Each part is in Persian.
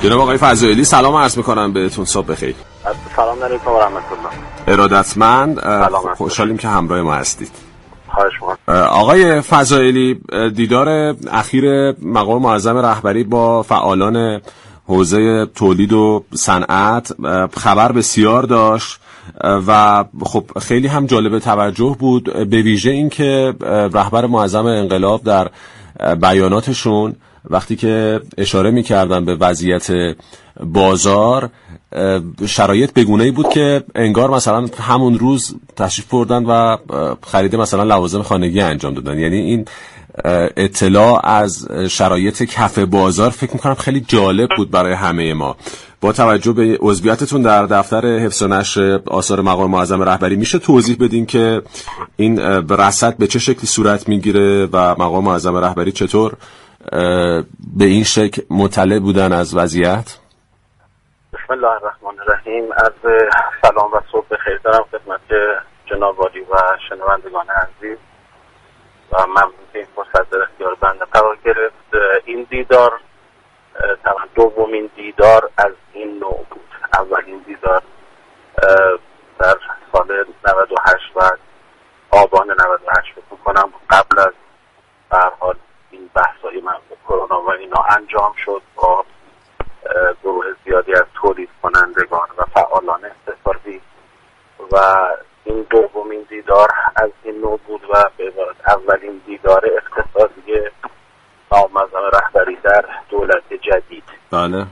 جناب آقای فضائلی سلام عرض میکنم بهتون، صبح بخیر. سلام علیکم و رحمت الله. ارادتمند، خوشحالیم که همراه ما هستید. خواهش می‌کنم. آقای فضائلی، دیدار اخیر مقام معظم رهبری با فعالان حوزه تولید و صنعت خبر بسیار داشت و خب خیلی هم جالب توجه بود، به ویژه این که رهبر معظم انقلاب در بیاناتشون وقتی که اشاره می‌کردن به وضعیت بازار، شرایط بگونه‌ای بود که انگار مثلا همون روز تشریف بردن و خرید مثلا لوازم خانگی انجام دادن. یعنی این اطلاع از شرایط کف بازار فکر می‌کنم خیلی جالب بود برای همه ما. با توجه به عضویتتون در دفتر حفظ و نشر آثار مقام معظم رهبری، میشه توضیح بدین که این رصد به چه شکلی صورت میگیره و مقام معظم رهبری چطور به این شکل مطلع بودن از وضعیت؟ بسم الله الرحمن الرحیم. از سلام و صبح بخیر دارم خدمت جناب والی و شنوندگان عزیز و ممنون که این فرصت در اختیار بنده قرار گرفت. این دیدار طبعا دومین دیدار از این نوع بود. اولین دیدار در سال 98 و آبان 98 فکر می‌کنم قبل از به هر حال این بحث‌های مربوط کرونا و اینا انجام شد با گروه زیادی از تولید کنندگان و فعالان اقتصادی و این دومین دیدار از این نوع بود و به عبارت اولین دیدار اقتصادی مقام معظم رهبری در دولت جدید. بله.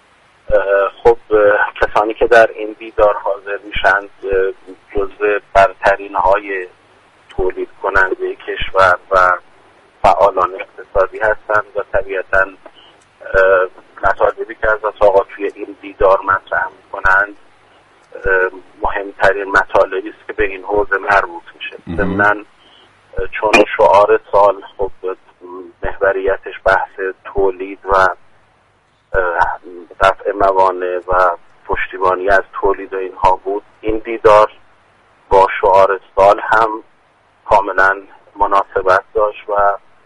خب کسانی که در این دیدار حاضر میشند جزو برترین های تولید کننده کشور و فعالان اقتصادی هستند و طبیعتاً مطالبی که از آقا توی این دیدار مطرح میکنند مهمترین مطالبی است که به این حوزه مربوط میشه. ضمناً چون شعار سال خب محوریتش بحث تولید و رفع موانع و پشتیبانی از تولید و اینها بود، این دیدار با شعار سال هم کاملا مناسبت داشت و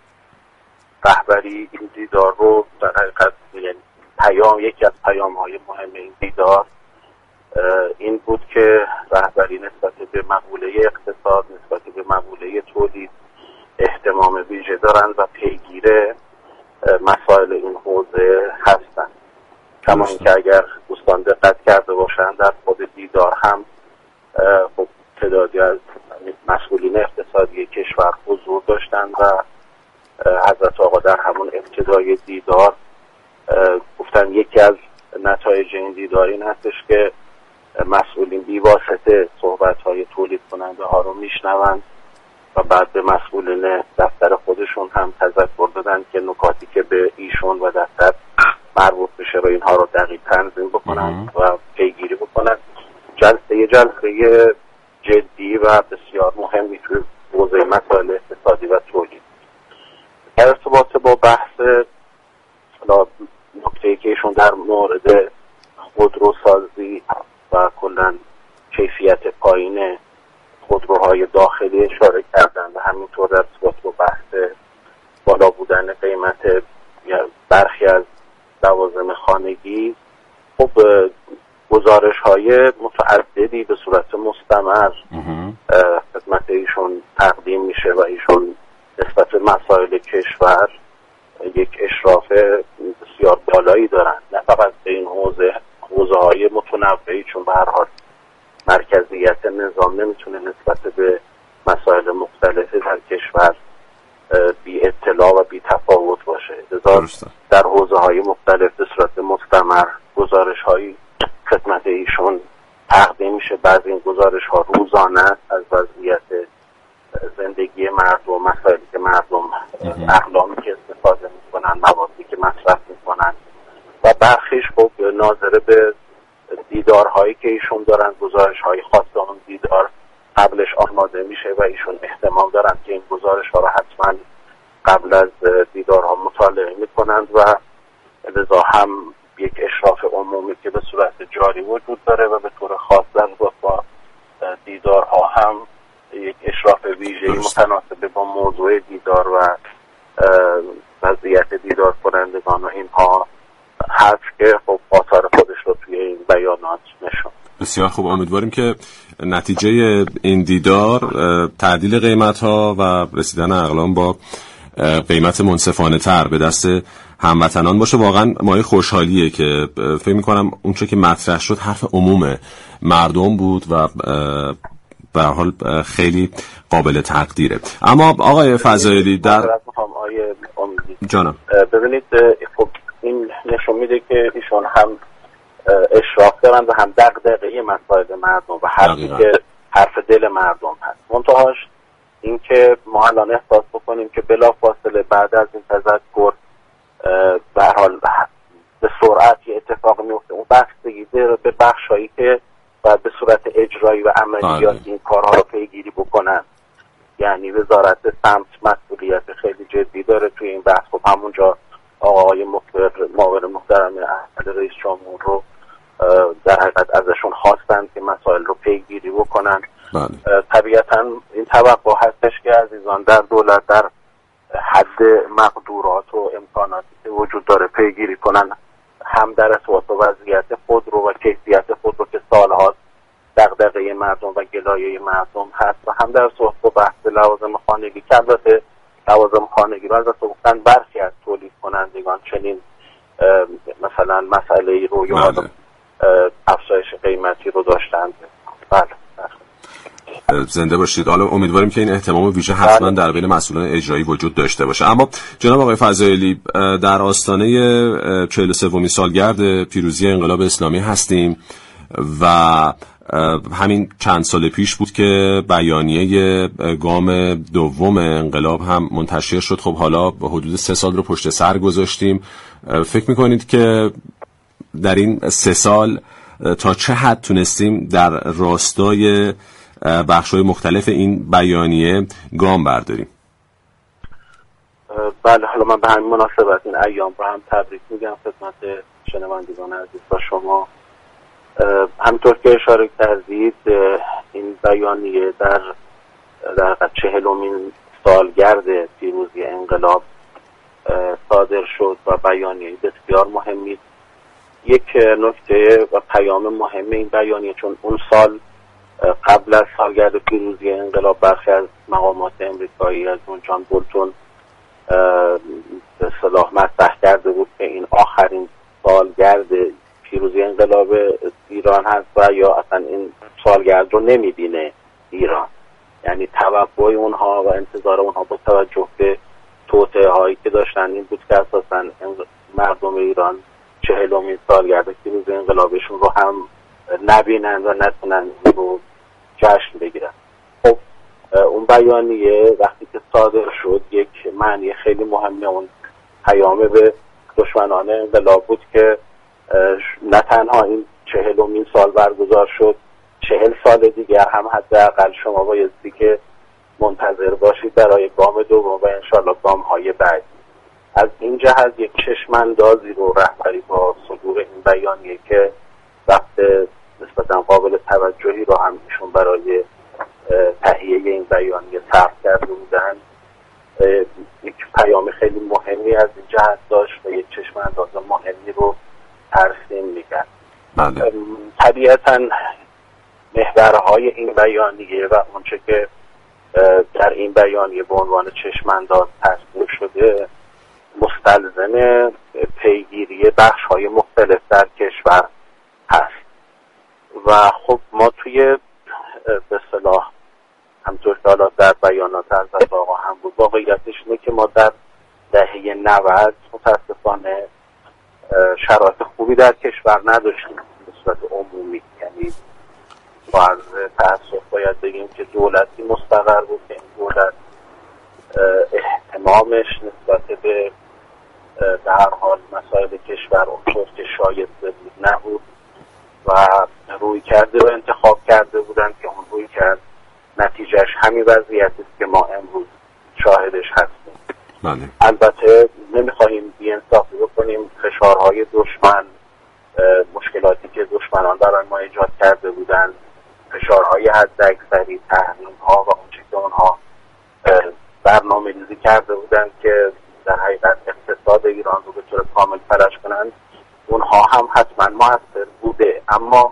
رهبری این دیدار رو در حقیقت یکی از پیام‌های مهم این دیدار این بود که رهبری نسبت به مقوله اقتصاد، نسبت به مقوله تولید اهتمام ویژه دارند و پیگیر مسائل این حوزه هستند. کما اینکه اگر دوستان دقت کرده باشند در خود دیدار هم خب تعدادی از مسئولین اقتصادی کشور حضور داشتند و حضرت آقا در همون ابتدای دیدار گفتن یکی از نتایج این دیدار این هستش که مسئولین بی‌واسطه صحبت‌های تولید کننده ها رو میشنوند و بعد به مسئولین دفتر خودشون هم تذکر دادن که نکاتی که به ایشون و دفتر مربوط بشه رو اینها رو دقیق تنظیم بکنن و پیگیری بکنن. جلسه جدی و بسیار مهمی توی حوزه مسائل اقتصادی و تولید. در ارتباط با بحث نکته‌ای که ایشون در مورد خودروسازی و کلاً کیفیت پایین خودروهای داخلی اشاره کردن و همینطور در ارتباط با بحث بالا بودن قیمت برخی از لوازم خانگی، خب گزارش‌های متعددی به صورت مستمر خدمت ایشون تقدیم میشه و ایشون نسبت به مسائل کشور یک اشراف بسیار بالایی دارند، نه فقط به این حوزه‌های متنوعی، چون به هر حال مرکزیت نظام نمیتونه نسبت به مسائل مختلفی در کشور بی اطلاع و بی تفاوت باشه. در حوزه‌های مختلف به صورت مستمر گزارش‌هایی خدمت ایشون تقدیم میشه. بعضی این گزارش‌ها روزانه از وضعیت زندگی مردم، مسائلی که مردم اقلامی که استفاده میکنن، موادی که مصرف میکنن و برخیش خب ناظره به دیدارهایی که ایشون دارن، گزارش‌های خاص اون دیدار قبلش آماده میشه و ایشون احتمال دارن که این گزارش‌ها رو حتما قبل از دیدارها مطالعه میکنند و لذا هم یک اشراف عمومی که به صورت جاری وجود داره و به طور خاص در با دیدارها هم یک اشراف ویژه‌ای متناسب با موضوع دیدار و وضعیت دیدار کنندگان و اینها حذف که خب آثار خودش رو توی این بیانات نشون. بسیار خوب، امیدواریم که نتیجه این دیدار تعدیل قیمت‌ها و رسیدن اقلام با قیمت منصفانه تر به دست هموطنان باشه. واقعا مایه خوشحالیه که فکر می‌کنم اونچه که مطرح شد حرف عموم مردم بود و به هر حال خیلی قابل تقدیره. اما آقای فضایلی جانم ببینید، خب این نشون میده که ایشون هم اشراف دارن و هم دغدغه مسائل مردم و حرفی که حرف دل مردم هست. منتهاش این که ما الان احساس بکنیم که بلافاصله بعد از این تذکر به هر حال به سرعت یه اتفاق میفته. اون بستگی داره به بخشایی که باید به صورت اجرایی و عملیات این کارها رو پیگیری بکنن. یعنی وزارت سمت مسئولیت خیلی جدی داره توی این بحث. خب همونجا آقای معاون محترم احمد رئیس جمهور رو در حقیقت ازشون خواستن که مسائل رو پیگیری بکنن. طبیعتا این توقع هستش که عزیزان در دولت در حد مقدورات و امکاناتی که وجود داره پیگیری کنن، هم در ارتباط با وضعیت خودرو و کیفیت خودرو که سالهاست دغدغه مردم و گلایه مردم هست، و هم در ارتباط با بحث لوازم خانگی که البته لوازم خانگی رو البته گفتن برخی از تولید کنندگان چنین مثلا مسئله رو یا افزایش قیمتی رو داشتند. زنده باشید. حالا امیدواریم که این اهتمام ویژه حتما در بین مسئولان اجرایی وجود داشته باشه. اما جناب آقای فضایلی، در آستانه 43 سالگرد پیروزی انقلاب اسلامی هستیم و همین چند سال پیش بود که بیانیه گام دوم انقلاب هم منتشر شد. خب حالا حدود 3 سال رو پشت سر گذاشتیم. فکر میکنید که در این 3 سال تا چه حد تونستیم در راستای بخش‌های مختلف این بیانیه گام برداریم؟ بله، حالا من به همین مناسبت این ایام رو هم تبریک میگم خدمت شنوندگان عزیز و شما. همطور که اشاره کردید این بیانیه در 40مین سالگرد پیروزی انقلاب صادر شد و بیانیه بسیار مهمی. یک نکته و پیام مهم این بیانیه، چون اون سال قبل از سالگرد پیروزی انقلاب برخی از مقامات امریکایی از اون جان بولتون به اصطلاح مطرح کرده بود که این آخرین سالگرد پیروزی انقلاب ایران هست و یا اصلا این سالگرد رو نمیبینه ایران. یعنی توقع اونها و انتظار اونها با توجه به توطئه هایی که داشتن این بود که اساسا مردم ایران 40مین سالگرد پیروزی انقلابشون رو هم نبینن و نتونن رو جشن بگیرن. خب اون بیانیه وقتی که صادر شد یک معنی خیلی مهمی اون پیام به دشمنان انقلاب بود که نه تنها این 40مین سال برگزار شد، 40 سال دیگر هم حداقل شما بایستی که منتظر باشید برای گام دوم و انشالله گام های بعدی. از این جهت یک چشماندازی رو رهبری با صدور این بیانیه که وقت نسبتا قابل توجهی رو هم ایشون برای تهیه این بیانیه صرف کرده بودن، یک پیام خیلی مهمی از این جهت داشت و یک چشمانداز مهمی رو ترسیم میکرد. طبیعتا محورهای این بیانیه و اونچه که در این بیانیه به عنوان چشمانداز ترسیم شده مستلزم پیگیری بخش‌های مختلف در کشور هست و خب ما توی به اصطلاح همطور که حالا در بیانات حضرت آقا هم بود، واقعیتش اینه که ما در دهه 90 متاسفانه شرایط خوبی در کشور نداشتیم به صورت عمومی. یعنی با عرض تأسف باید بگیم که دولتی مستقر بود که این دولت اهتمامش نسبت به هر حال مسائل کشور اونطور که شایسته بود نبود و روی کرده رو انتخاب کرده بودن که اون روی کرد نتیجهش همین وضعیتی است که ما امروز شاهدش هستیم. البته نمیخواهیم بی‌انصافی بکنیم. فشارهای دشمن، مشکلاتی که دشمنان برای ما ایجاد کرده بودن، فشارهای حداکثری، تحریم‌ها و اون چیزی که اونها برنامه‌ریزی کرده بودن که در حقیقت اقتصاد ایران رو به طور کامل فلج کنند، اونها هم حتما موثر بوده، اما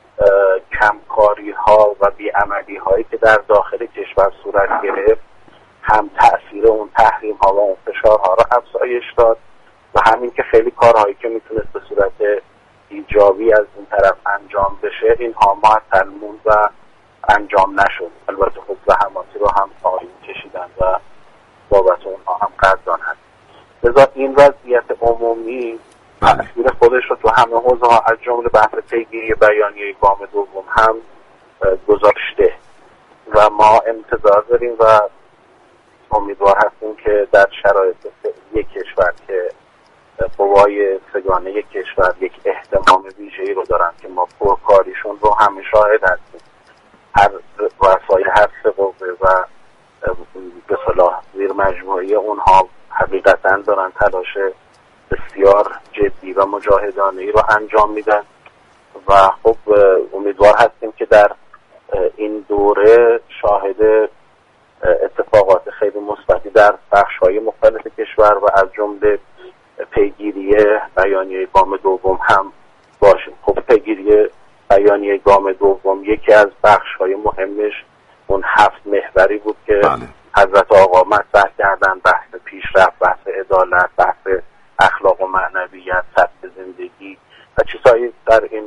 کمکاری ها و بیعملی هایی که در داخل کشور صورت گرفت هم تأثیر اون تحریم ها و اون فشارها را افزایش داد و همین که خیلی کارهایی که میتونست به صورت ایجابی از این طرف انجام بشه اینها معطل موند و انجام نشد. البته خود زحماتی رو هم آقایون کشیدن و بابت اونها هم قدردان هست. لذا این وضعیت عمومی تأثیر خودش رو تو همه حوزه ها از جمله بحث پیگیری بیانیه گام دوم هم گذاشته و ما انتظار داریم و امیدوار هستیم که در شرایط یک کشور که قوای سگانه یک کشور یک اهتمام ویژه‌ای رو دارن که ما پرکاریشون رو همه شاهد هستیم، هر رسای هر سه قوه و به صلاح زیر مجموعی اونها حقیقتاً دارن تلاش بسیار جدی و مجاهدانه‌ای رو انجام میدن و خب امیدوار هستیم که در این دوره شاهد اتفاقات خیلی مثبتی در بخش‌های مختلف کشور و از جمله پیگیری بیانیه گام دوم هم باشیم. خب پیگیری بیانیه گام دوم یکی از بخش‌های مهمش اون 7 محوری بود که حضرت آقا مطرح کردن: بحث پیشرفت، بحث عدالت، بحث اخلاق و معنویت، سبک زندگی و چیزهایی در این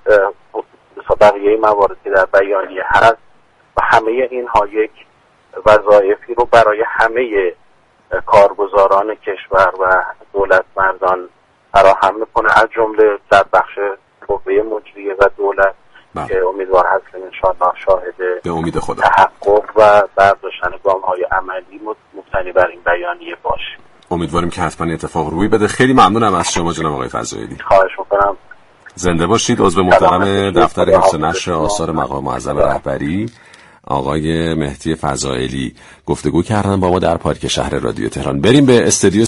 بقیه موارد که در بیانیه هست و همه اینها یک وظایفی رو برای همه کارگزاران کشور و دولتمردان فراهم میکنه، از جمله در بخش قوه مجریه و دولت که امیدوار هستیم انشاءالله شاهد به امید خدا تحقق و برداشتن گام‌های عملی مبتنی بر این بیانیه باشه. امیدواریم که حتما اتفاق روی بده. خیلی ممنونم از شما جناب آقای فضائلی. خواهش میکنم. زنده باشید. عضو محترم دفتر حفظ نشر آثار مقام معظم رهبری آقای مهدی فضائلی گفتگو کردن با ما در پارک شهر رادیو تهران. بریم به استودیو